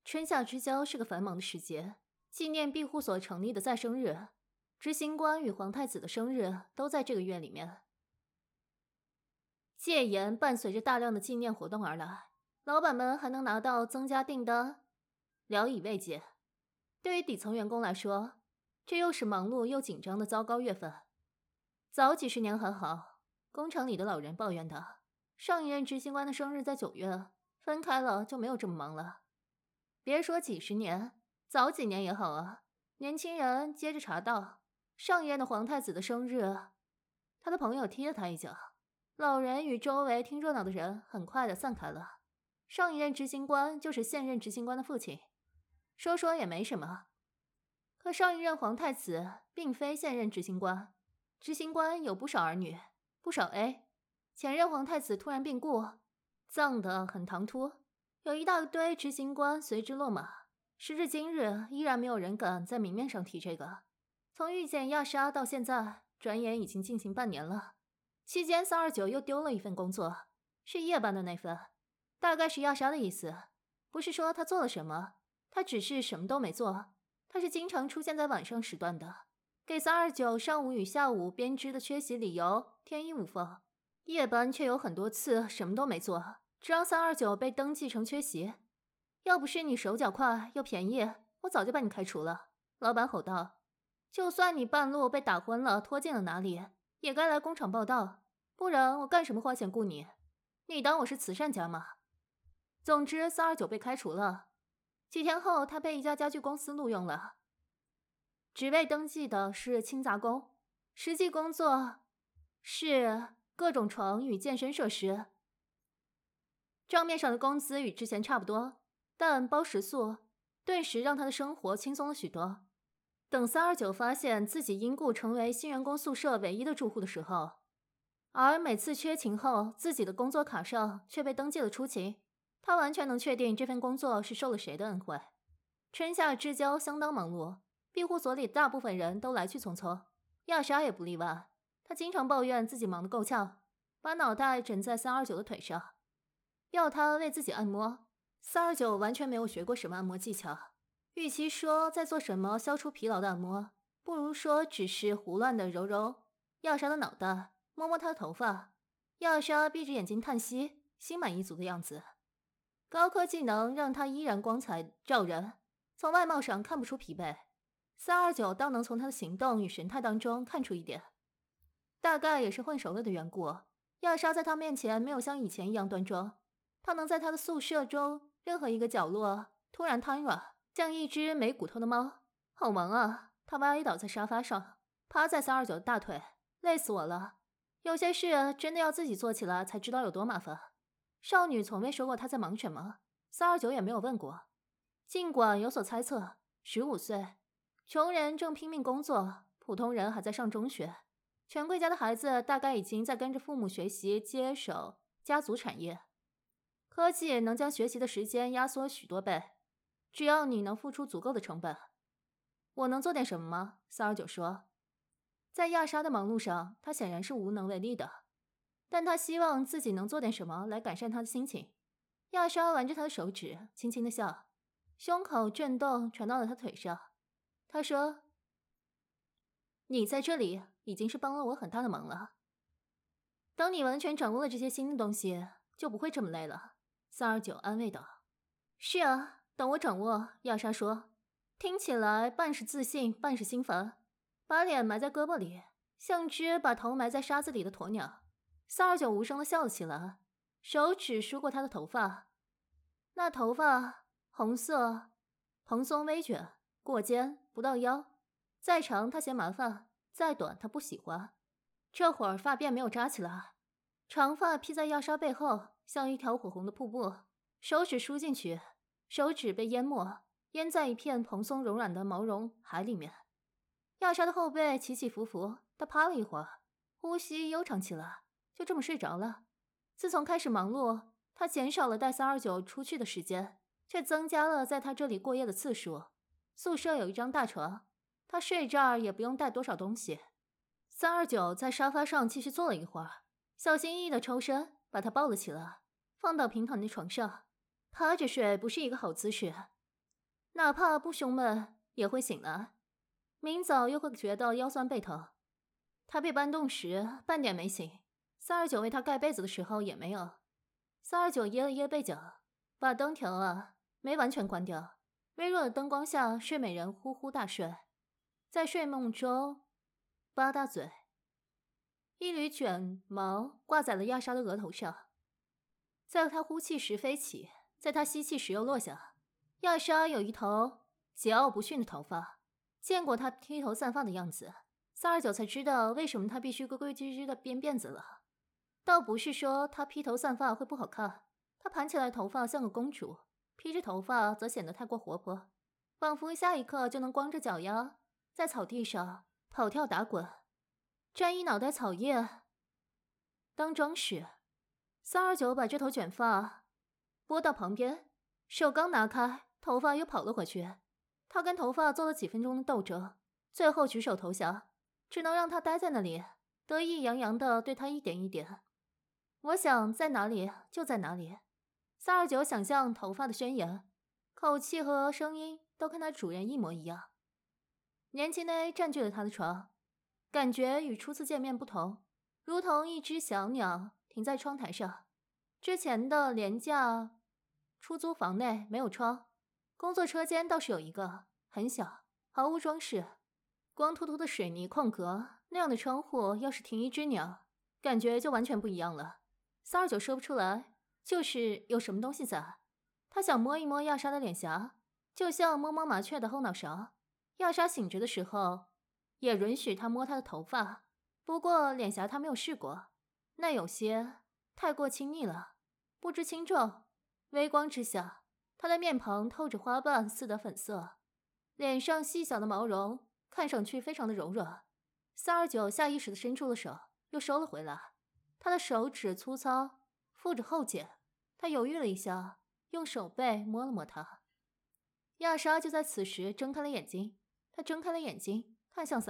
春夏之交是个繁忙的时节，纪念庇护所成立的再生日，执行官与皇太子的生日都在这个月里面。戒严伴随着大量的纪念活动而来，老板们还能拿到增加订单，聊以慰藉。对于底层员工来说，这又是忙碌又紧张的糟糕月份。早几十年还好，工厂里的老人抱怨道，上一任执行官的生日在9月，分开了就没有这么忙了。别说几十年，早几年也好啊。年轻人接着查到上一任的皇太子的生日，他的朋友踢了他一脚，老人与周围听热闹的人很快的散开了。上一任执行官就是现任执行官的父亲，说说也没什么。可上一任皇太子并非现任执行官，执行官有不少儿女，不少 A。 前任皇太子突然病故，葬得很唐突，有一大堆执行官随之落马。时至今日，依然没有人敢在明面上提这个。从遇见亚莎到现在，转眼已经进行半年了。期间329又丢了一份工作，是夜班的那份，大概是亚莎的意思，不是说他做了什么，他只是什么都没做。他是经常出现在晚上时段的，给329上午与下午编织的缺席理由天衣无缝。夜班却有很多次什么都没做，只让329被登记成缺席。要不是你手脚快又便宜，我早就把你开除了。老板吼道，就算你半路被打昏了拖进了哪里，也该来工厂报到，不然我干什么花钱雇你？你当我是慈善家吗？总之329被开除了。几天后他被一家家具公司录用了，职位登记的是清杂工，实际工作是各种床与健身设施。账面上的工资与之前差不多，但包食宿，顿时让他的生活轻松了许多。等329发现自己因故成为新员工宿舍唯一的住户的时候，而每次缺勤后自己的工作卡上却被登记了出勤，他完全能确定这份工作是受了谁的恩惠。春夏之交相当忙碌，庇护所里大部分人都来去匆匆，亚莎也不例外。她经常抱怨自己忙得够呛，把脑袋枕在329的腿上，要他为自己按摩。329完全没有学过什么按摩技巧，与其说在做什么消除疲劳的按摩，不如说只是胡乱的揉揉亚莎的脑袋，摸摸她的头发。亚莎闭着眼睛叹息，心满意足的样子。高科技能让她依然光彩照人，从外貌上看不出疲惫。329倒能从她的行动与神态当中看出一点，大概也是混熟了的缘故，亚莎在她面前没有像以前一样端庄。她能在她的宿舍中任何一个角落突然瘫软，像一只没骨头的猫。好忙啊！她歪倒在沙发上，趴在329的大腿，累死我了。有些事真的要自己做起来才知道有多麻烦。少女从未说过她在忙什么，329也没有问过。尽管有所猜测，15岁，穷人正拼命工作，普通人还在上中学，权贵家的孩子大概已经在跟着父母学习接手家族产业。科技能将学习的时间压缩许多倍，只要你能付出足够的成本。我能做点什么吗？329说。在亚莎的忙碌上，他显然是无能为力的，但他希望自己能做点什么来改善他的心情。亚莎玩着他的手指，轻轻的笑，胸口震动传到了他腿上。他说，你在这里已经是帮了我很大的忙了，等你完全掌握了这些新的东西，就不会这么累了。329安慰道。是啊，等我掌握。亚莎说，听起来半是自信半是心烦，把脸埋在胳膊里，像只把头埋在沙子里的鸵鸟。329无声地笑了起来，手指梳过她的头发，那头发红色，蓬松微卷，过肩不到腰，再长她嫌麻烦，再短她不喜欢。这会儿发辫没有扎起来，长发披在亚莎背后，像一条火红的瀑布，手指梳进去，手指被淹没，淹在一片蓬松柔软的毛绒海里面。亚莎的后背起起伏伏，她趴了一会儿，呼吸悠长起来，就这么睡着了。自从开始忙碌，她减少了带329出去的时间，却增加了在她这里过夜的次数。宿舍有一张大床，她睡这儿也不用带多少东西。329在沙发上继续坐了一会儿，小心翼翼地抽身，把她抱了起来，放到平躺的床上。趴着睡不是一个好姿势， 哪怕不胸闷也会醒来，明早又会觉得腰酸背疼。他被搬动时半点没醒，329为他盖被子的时候也没有。329掖了掖被角，把灯调了，没完全关掉。微弱的灯光下，睡美人呼呼大睡，在睡梦中吧嗒嘴，一缕卷毛挂在了亚莎的额头上，在他呼气时飞起，在他吸气时又落下。亚莎有一头桀骜不驯的头发，见过他披头散发的样子，329才知道为什么他必须规规矩矩的编辫子了。倒不是说他披头散发会不好看，他盘起来头发像个公主，披着头发则显得太过活泼，仿佛下一刻就能光着脚丫在草地上跑跳打滚，沾一脑袋草叶当装饰。329把这头卷发拨到旁边，手刚拿开，头发又跑了回去。他跟头发做了几分钟的斗争，最后举手投降，只能让他待在那里，得意洋洋地对他一点一点。我想在哪里就在哪里。329想象头发的宣言，口气和声音都跟他主人一模一样。年轻内占据了他的床，感觉与初次见面不同，如同一只小鸟停在窗台上。之前的廉价出租房内没有窗，工作车间倒是有一个，很小，毫无装饰，光秃秃的水泥空格，那样的窗户要是停一只鸟，感觉就完全不一样了。329说不出来，就是有什么东西在。他想摸一摸亚莎的脸颊，就像摸摸麻雀的后脑勺。亚莎醒着的时候，也允许他摸她的头发，不过脸颊他没有试过，那有些太过亲昵了，不知轻重。微光之下，他的面庞透着花瓣似的粉色，脸上细小的毛绒看上去非常的柔软。329下意识地伸出了手，又收了回来。他的手指粗糙，附着厚茧。他犹豫了一下，用手背摸了摸他。亚莎就在此时睁开了眼睛。他睁开了眼睛，看向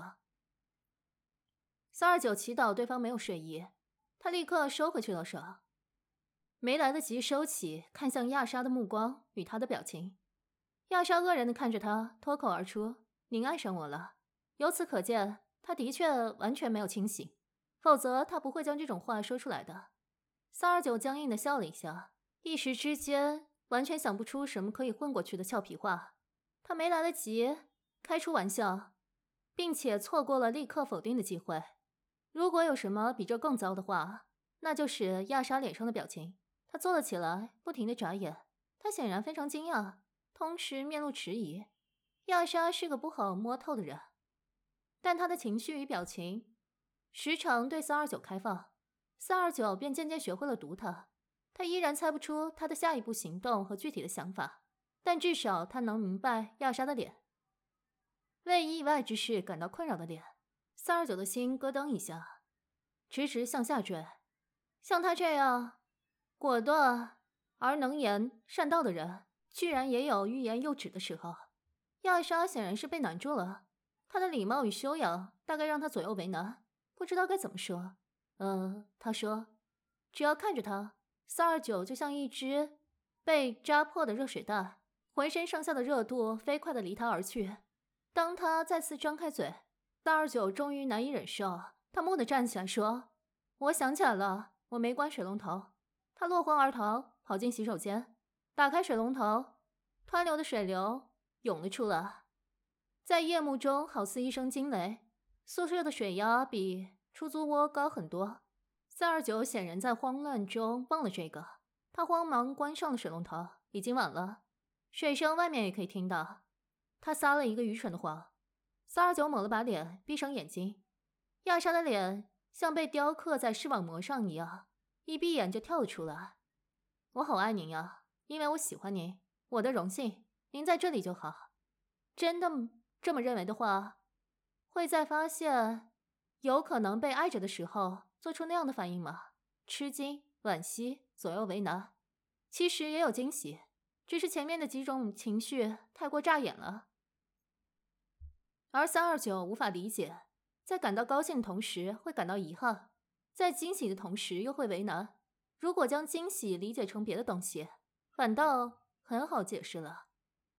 329。329祈祷对方没有睡意，他立刻收回去了手，没来得及收起看向亚莎的目光与他的表情。亚莎愕然地看着他，脱口而出：“您爱上我了。”由此可见，他的确完全没有清醒，否则他不会将这种话说出来的。329僵硬地笑了一下，一时之间完全想不出什么可以混过去的俏皮话。他没来得及开出玩笑，并且错过了立刻否定的机会。如果有什么比这更糟的话，那就是亚莎脸上的表情。他坐了起来，不停地眨眼。他显然非常惊讶，同时面露迟疑。亚莎是个不好摸透的人，但他的情绪与表情时常对329开放。329便渐渐学会了读他。他依然猜不出他的下一步行动和具体的想法，但至少他能明白亚莎的脸，为意外之事感到困扰的脸。329的心咯噔一下，直直向下坠。像他这样果断而能言善道的人，居然也有欲言又止的时候。亚莎显然是被难住了，她的礼貌与修养大概让她左右为难，不知道该怎么说。他说，只要看着他，329就像一只被扎破的热水袋，浑身上下的热度飞快地离他而去。当他再次张开嘴，329终于难以忍受，他蓦地站起来说：“我想起来了，我没关水龙头。”他落荒而逃，跑进洗手间，打开水龙头，湍流的水流涌了出来，在夜幕中好似一声惊雷。宿舍的水压比出租窝高很多。329显然在慌乱中忘了这个，他慌忙关上了水龙头，已经晚了，水声外面也可以听到。他撒了一个愚蠢的谎。329抹了把脸，闭上眼睛。亚莎的脸像被雕刻在视网膜上一样，一闭眼就跳了出来。我好爱您呀，因为我喜欢您，我的荣幸，您在这里就好。真的这么认为的话，会在发现有可能被爱着的时候做出那样的反应吗？吃惊、惋惜、左右为难，其实也有惊喜，只是前面的几种情绪太过扎眼了。而329无法理解，在感到高兴的同时会感到遗憾，在惊喜的同时又会为难。如果将惊喜理解成别的东西，反倒很好解释了。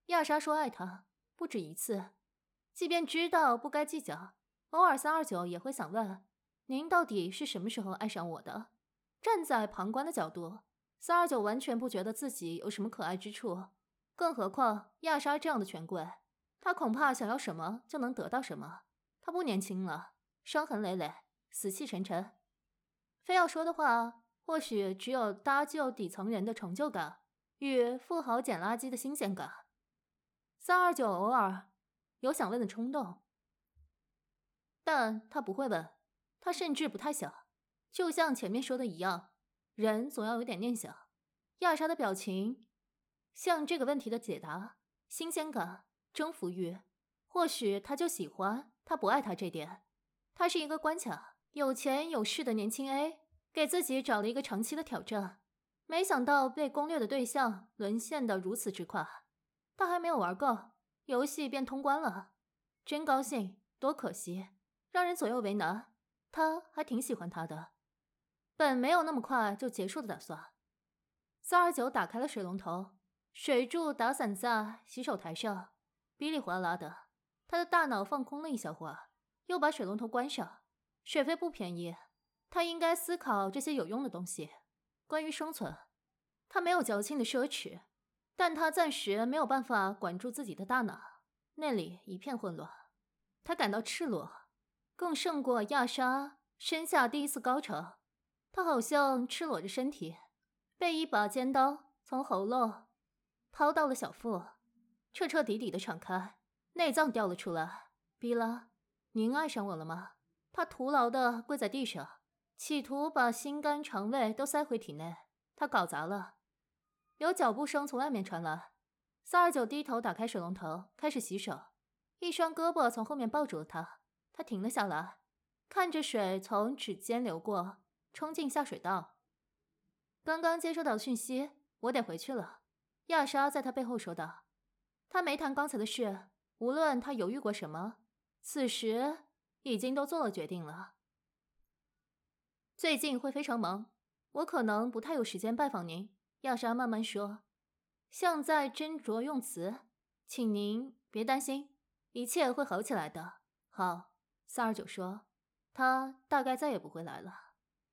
亚莎说爱他不止一次，即便知道不该计较，偶尔329也会想问：您到底是什么时候爱上我的？站在旁观的角度，329完全不觉得自己有什么可爱之处，更何况亚莎这样的权贵，他恐怕想要什么就能得到什么。他不年轻了，伤痕累累，死气沉沉。非要说的话，或许只有搭救底层人的成就感与富豪捡垃圾的新鲜感。329偶尔有想问的冲动，但他不会问，他甚至不太想。就像前面说的一样，人总要有点念想。亚莎的表情像这个问题的解答，新鲜感、征服欲，或许他就喜欢他不爱他这点。他是一个关卡，有钱有势的年轻 A 给自己找了一个长期的挑战，没想到被攻略的对象沦陷得如此之快。他还没有玩够，游戏便通关了，真高兴，多可惜，让人左右为难。他还挺喜欢他的，本没有那么快就结束的打算。329打开了水龙头，水柱打散在洗手台上，噼里哗啦的。他的大脑放空了一小会儿，又把水龙头关上。水费不便宜，他应该思考这些有用的东西。关于生存，他没有矫情的奢侈，但他暂时没有办法管住自己的大脑，那里一片混乱。他感到赤裸，更胜过亚莎身下第一次高潮。他好像赤裸着身体，被一把尖刀从喉咙掏到了小腹，彻彻底底的敞开，内脏掉了出来。比拉，您爱上我了吗？他徒劳地跪在地上，企图把心肝肠胃都塞回体内。他搞砸了。有脚步声从外面传来。329低头打开水龙头，开始洗手。一双胳膊从后面抱住了他。他停了下来，看着水从指尖流过，冲进下水道。刚刚接收到讯息，我得回去了。亚莎在他背后说道。他没谈刚才的事，无论他犹豫过什么，此时已经都做了决定了。最近会非常忙，我可能不太有时间拜访您。亚莎慢慢说，像在斟酌用词。请您别担心，一切会好起来的。好，329说，他大概再也不会来了。